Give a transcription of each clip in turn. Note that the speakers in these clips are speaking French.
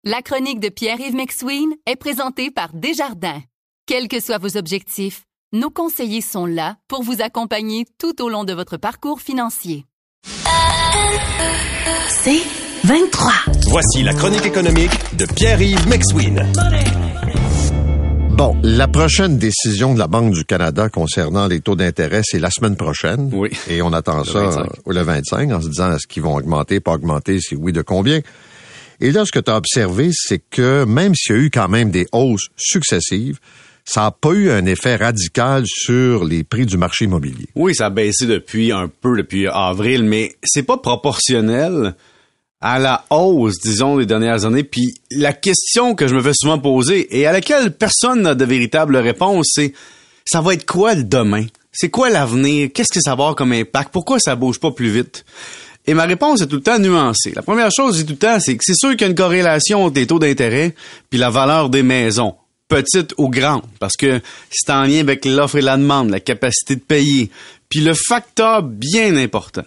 La chronique de Pierre-Yves McSween est présentée par Desjardins. Quels que soient vos objectifs, nos conseillers sont là pour vous accompagner tout au long de votre parcours financier. C'est 23. Voici la chronique économique de Pierre-Yves McSween. Bon, la prochaine décision de la Banque du Canada concernant les taux d'intérêt, c'est la semaine prochaine. Oui. Et on attend le 25 en se disant est-ce qu'ils vont augmenter, pas augmenter, si oui, de combien. Et là, ce que tu as observé, c'est que même s'il y a eu quand même des hausses successives, ça n'a pas eu un effet radical sur les prix du marché immobilier. Oui, ça a baissé depuis avril, mais c'est pas proportionnel à la hausse, disons, des dernières années. Puis la question que je me fais souvent poser et à laquelle personne n'a de véritable réponse, c'est ça va être quoi le demain? C'est quoi l'avenir? Qu'est-ce que ça va avoir comme impact? Pourquoi ça bouge pas plus vite? Et ma réponse est tout le temps nuancée. La première chose, je dis tout le temps, c'est que c'est sûr qu'il y a une corrélation entre les taux d'intérêt puis la valeur des maisons, petite ou grande, parce que c'est en lien avec l'offre et la demande, la capacité de payer. Puis le facteur bien important,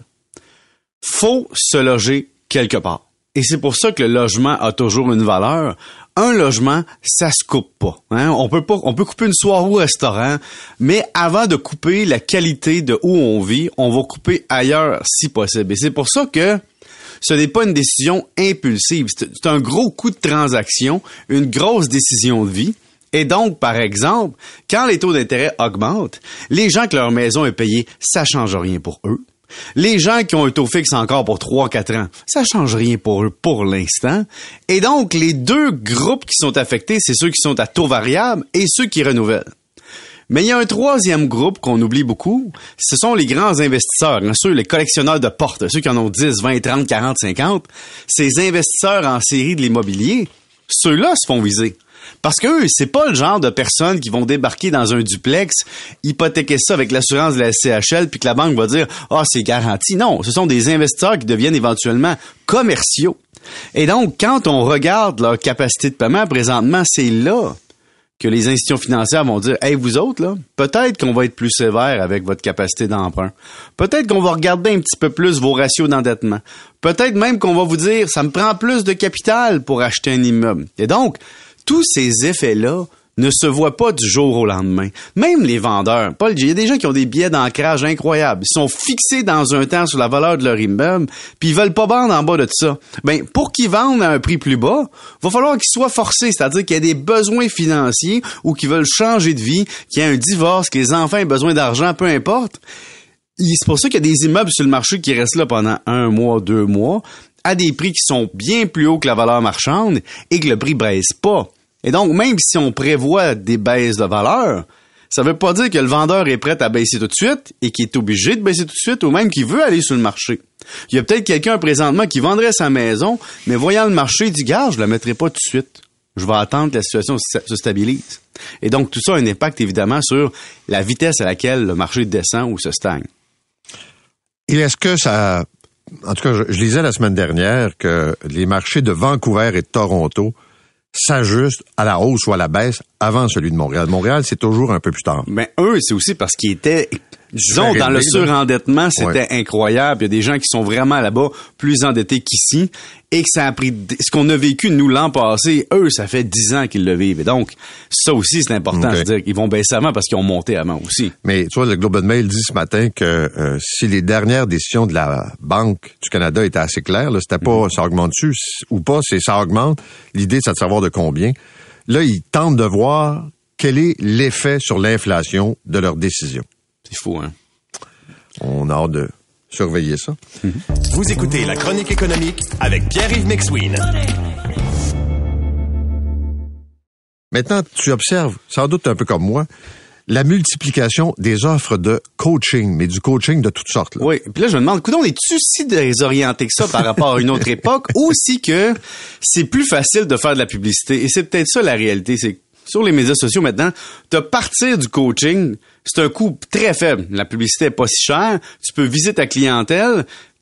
faut se loger quelque part. Et c'est pour ça que le logement a toujours une valeur. Un logement, ça se coupe pas. Hein? On peut couper une soirée au restaurant, mais avant de couper la qualité de où on vit, on va couper ailleurs si possible. Et c'est pour ça que ce n'est pas une décision impulsive. C'est un gros coup de transaction, une grosse décision de vie. Et donc, par exemple, quand les taux d'intérêt augmentent, les gens que leur maison est payée, ça change rien pour eux. Les gens qui ont un taux fixe encore pour 3-4 ans, ça change rien pour eux pour l'instant. Et donc, les deux groupes qui sont affectés, c'est ceux qui sont à taux variable et ceux qui renouvellent. Mais il y a un troisième groupe qu'on oublie beaucoup, ce sont les grands investisseurs, hein, ceux, les collectionneurs de portes, ceux qui en ont 10, 20, 30, 40, 50. Ces investisseurs en série de l'immobilier, ceux-là se font viser. Parce que eux, c'est pas le genre de personnes qui vont débarquer dans un duplex, hypothéquer ça avec l'assurance de la SCHL, puis que la banque va dire « Ah, c'est garanti ». Non, ce sont des investisseurs qui deviennent éventuellement commerciaux. Et donc, quand on regarde leur capacité de paiement, présentement, c'est là que les institutions financières vont dire « Hey, vous autres, là, peut-être qu'on va être plus sévère avec votre capacité d'emprunt. Peut-être qu'on va regarder un petit peu plus vos ratios d'endettement. Peut-être même qu'on va vous dire « Ça me prend plus de capital pour acheter un immeuble. » Et donc, tous ces effets-là ne se voient pas du jour au lendemain. Même les vendeurs, Paul, il y a des gens qui ont des billets d'ancrage incroyables. Ils sont fixés dans un temps sur la valeur de leur immeuble, puis ils veulent pas vendre en bas de ça. Ben, pour qu'ils vendent à un prix plus bas, va falloir qu'ils soient forcés, c'est-à-dire qu'il y a des besoins financiers ou qu'ils veulent changer de vie, qu'il y a un divorce, que les enfants aient besoin d'argent, peu importe. C'est pour ça qu'il y a des immeubles sur le marché qui restent là pendant 1 mois, 2 mois, à des prix qui sont bien plus hauts que la valeur marchande et que le prix baisse pas. Et donc, même si on prévoit des baisses de valeur, ça veut pas dire que le vendeur est prêt à baisser tout de suite et qu'il est obligé de baisser tout de suite ou même qu'il veut aller sur le marché. Il y a peut-être quelqu'un présentement qui vendrait sa maison, mais voyant le marché, il dit « Garde, je la mettrai pas tout de suite. Je vais attendre que la situation se stabilise. » Et donc, tout ça a un impact évidemment sur la vitesse à laquelle le marché descend ou se stagne. Et est-ce que ça... En tout cas, je lisais la semaine dernière que les marchés de Vancouver et de Toronto s'ajustent à la hausse ou à la baisse avant celui de Montréal. Montréal, c'est toujours un peu plus tard. Ben, eux, c'est aussi parce qu'ils étaient, disons, dans le surendettement, c'était incroyable. Il y a des gens qui sont vraiment là-bas plus endettés qu'ici et que ça a pris, ce qu'on a vécu, nous, l'an passé, eux, ça fait 10 ans qu'ils le vivent. Et donc, ça aussi, c'est important de dire qu'ils vont baisser avant parce qu'ils ont monté avant aussi. Mais, tu vois, le Globe and Mail dit ce matin que si les dernières décisions de la Banque du Canada étaient assez claires, là, c'était pas ça augmente-tu ou pas, c'est ça augmente. L'idée, c'est de savoir de combien. Là, ils tentent de voir quel est l'effet sur l'inflation de leurs décisions. C'est fou, hein? On a hâte de surveiller ça. Vous écoutez la chronique économique avec Pierre-Yves McSween. Maintenant, tu observes, sans doute un peu comme moi, la multiplication des offres de coaching, mais du coaching de toutes sortes. Là. Oui, puis là, je me demande, coudonc, es-tu si désorienté que ça par rapport à une autre époque, ou si que c'est plus facile de faire de la publicité? Et c'est peut-être ça la réalité, c'est sur les médias sociaux maintenant, de partir du coaching, c'est un coût très faible. La publicité est pas si chère, tu peux viser ta clientèle,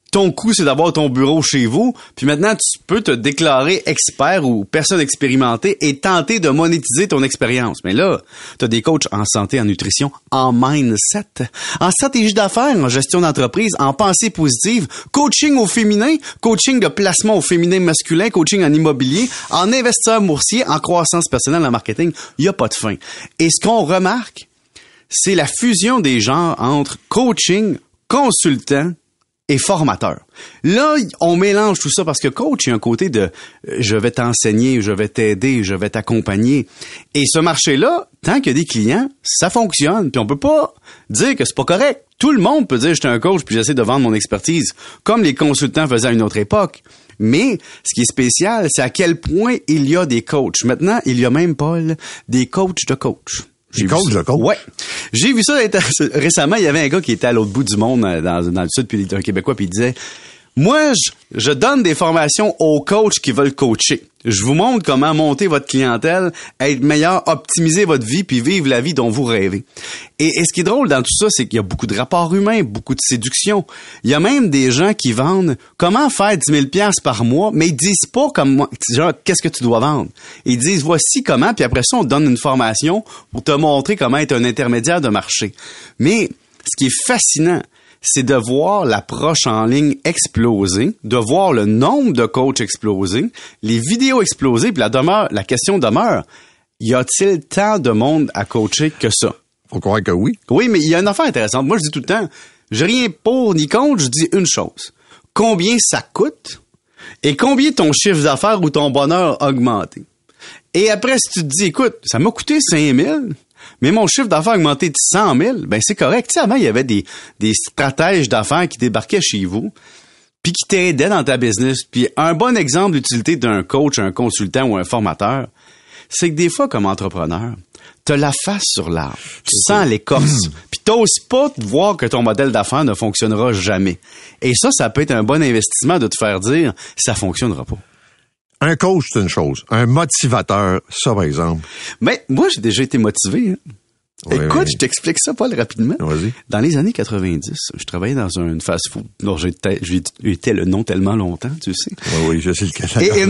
ton coup, c'est d'avoir ton bureau chez vous, puis maintenant, tu peux te déclarer expert ou personne expérimentée et tenter de monétiser ton expérience. Mais là, t'as des coachs en santé, en nutrition, en mindset, en stratégie d'affaires, en gestion d'entreprise, en pensée positive, coaching au féminin, coaching de placement au féminin masculin, coaching en immobilier, en investisseur boursier, en croissance personnelle, en marketing. Il y a pas de fin. Et ce qu'on remarque, c'est la fusion des genres entre coaching, consultant et formateur. Là, on mélange tout ça parce que coach, il y a un côté de je vais t'enseigner, je vais t'aider, je vais t'accompagner. Et ce marché-là, tant qu'il y a des clients, ça fonctionne. Puis on peut pas dire que c'est pas correct. Tout le monde peut dire je suis un coach puis j'essaie de vendre mon expertise, comme les consultants faisaient à une autre époque. Mais ce qui est spécial, c'est à quel point il y a des coachs. Maintenant, il y a même, Paul, des coachs de coach. Des coachs de coach? Ouais. J'ai vu ça récemment. Il y avait un gars qui était à l'autre bout du monde, dans le sud, puis un Québécois, puis il disait, moi, je donne des formations aux coachs qui veulent coacher. Je vous montre comment monter votre clientèle, être meilleur, optimiser votre vie, puis vivre la vie dont vous rêvez. Et ce qui est drôle dans tout ça, c'est qu'il y a beaucoup de rapports humains, beaucoup de séduction. Il y a même des gens qui vendent comment faire 10 000 $ par mois, mais ils disent pas comme genre, qu'est-ce que tu dois vendre. Ils disent, voici comment, puis après ça, on te donne une formation pour te montrer comment être un intermédiaire de marché. Mais ce qui est fascinant, c'est de voir l'approche en ligne exploser, de voir le nombre de coachs exploser, les vidéos exploser, puis la question demeure, y a-t-il tant de monde à coacher que ça? Faut croire que oui. Oui, mais il y a une affaire intéressante. Moi, je dis tout le temps, j'ai rien pour ni contre, je dis une chose. Combien ça coûte et combien ton chiffre d'affaires ou ton bonheur a augmenté? Et après, si tu te dis, écoute, ça m'a coûté 5 000, mais mon chiffre d'affaires a augmenté de 100 000, ben c'est correct. Tu sais, avant, il y avait des stratèges d'affaires qui débarquaient chez vous puis qui t'aidaient dans ta business. Puis un bon exemple d'utilité d'un coach, un consultant ou un formateur, c'est que des fois, comme entrepreneur, t'as la face sur l'arbre. Tu sens l'écorce. Puis t'oses pas te voir que ton modèle d'affaires ne fonctionnera jamais. Et ça peut être un bon investissement de te faire dire « ça fonctionnera pas ». Un coach, c'est une chose. Un motivateur, ça, par exemple. Mais moi, j'ai déjà été motivé. Hein. Oui, écoute, oui. je t'explique ça, Paul, rapidement. Vas-y. Dans les années 90, je travaillais dans une fast-food dont j'étais le nom tellement longtemps, tu sais. Oui, je sais lequel. Et un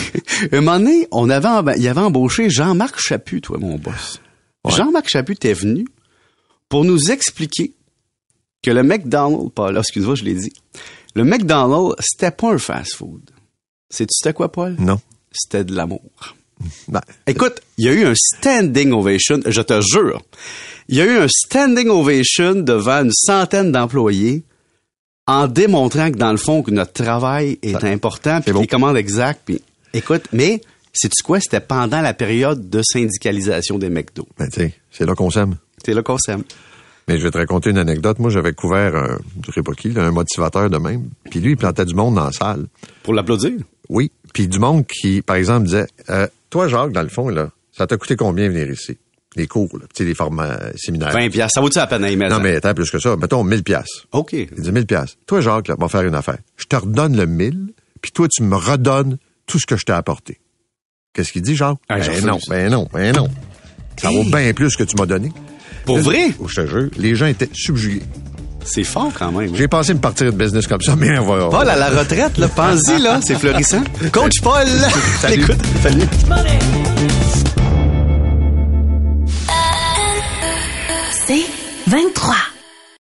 moment donné, il avait embauché Jean-Marc Chaput, toi, mon boss. Ouais. Jean-Marc Chaput est venu pour nous expliquer que le McDonald's, Paul, excuse-moi, je l'ai dit, le McDonald's, c'était pas un fast-food. Sais-tu c'était quoi, Paul? Non. C'était de l'amour. Ben, écoute, il y a eu un standing ovation, je te jure. Il y a eu un standing ovation devant une centaine d'employés en démontrant que dans le fond, que notre travail est important, puis les commandes exactes. Puis, écoute, mais sais-tu quoi? C'était pendant la période de syndicalisation des McDo. Ben, tu sais, c'est là qu'on s'aime. C'est là qu'on s'aime. Mais je vais te raconter une anecdote. Moi, j'avais couvert, je sais pas qui, un motivateur de même. Puis lui, il plantait du monde dans la salle. Pour l'applaudir? Oui. Puis du monde qui, par exemple, disait, toi, Jacques, dans le fond, là, ça t'a coûté combien venir ici? Les cours, là, tu sais, les formats séminaires. 20$. Ça vaut-tu la peine à y mettre? Non, mais attends, plus que ça. Mettons 1000$. OK. Il dit 1000$. Toi, Jacques, là, on va faire une affaire. Je te redonne le 1000, puis toi, tu me redonnes tout ce que je t'ai apporté. Qu'est-ce qu'il dit, Jacques? Ah, ben non. Ça vaut bien plus que tu m'as donné. Pour vrai? Je te jure, les gens étaient subjugués. C'est fort quand même. J'ai pensé me partir de business comme ça, mais on va... Paul, à la retraite, là, pense-y, là, c'est florissant. Coach Paul, salut. Écoute, salut. C'est 23.